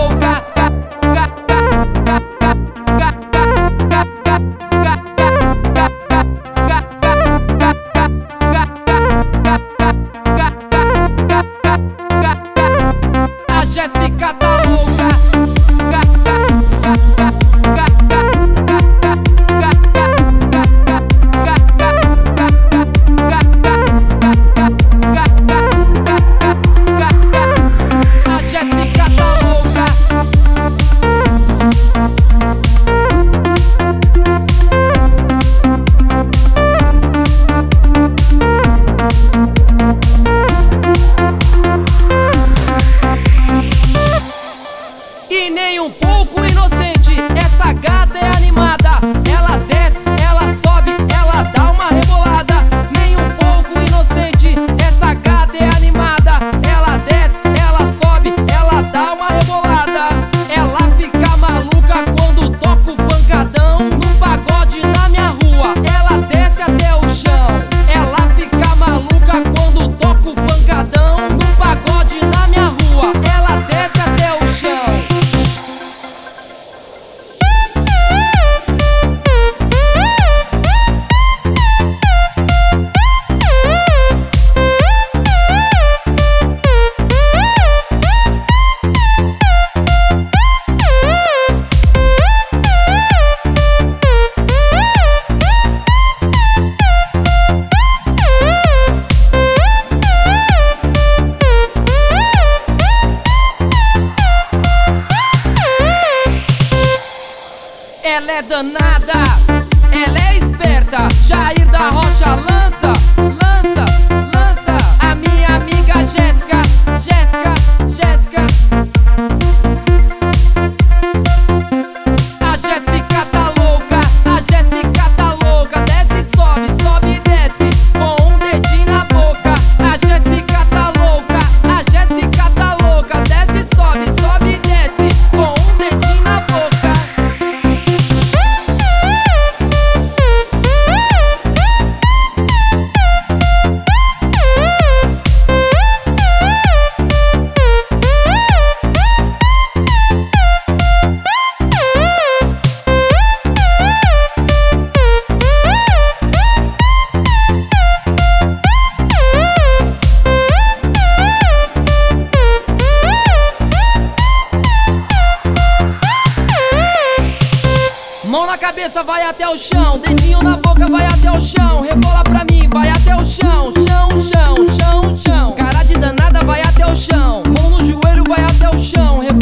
louca. A Jéssica tá louca. A Jéssica tá louca. E nem um pouco inocente, essa gata é animada. Ela desce, ela sobe, ela dá uma rebolada. Nem um pouco inocente, essa gata é animada. Ela desce, ela sobe, ela dá uma rebolada. Ela fica maluca quando toca o pancadão no pagode na minha rua. Ela desce até o chão. Ela fica maluca quando toca o pancadão no pagode na minha rua. Ela desce até o chão. Ela é danada, ela é esperta. Jair da Rocha lança, lança, lança. A minha amiga Jéssica, Jéssica, Jéssica. A Jéssica tá louca, a Jéssica tá louca. Desce e sobe, sobe e desce com um dedinho na boca. A Jéssica tá louca, a Jéssica tá louca. Desce e sobe, sobe e desce com um dedinho na boca. Mão na cabeça, vai até o chão. Dedinho na boca, vai até o chão. Rebola pra mim, vai até o chão. Chão, chão, chão, chão. Cara de danada, vai até o chão. Mão no joelho, vai até o chão.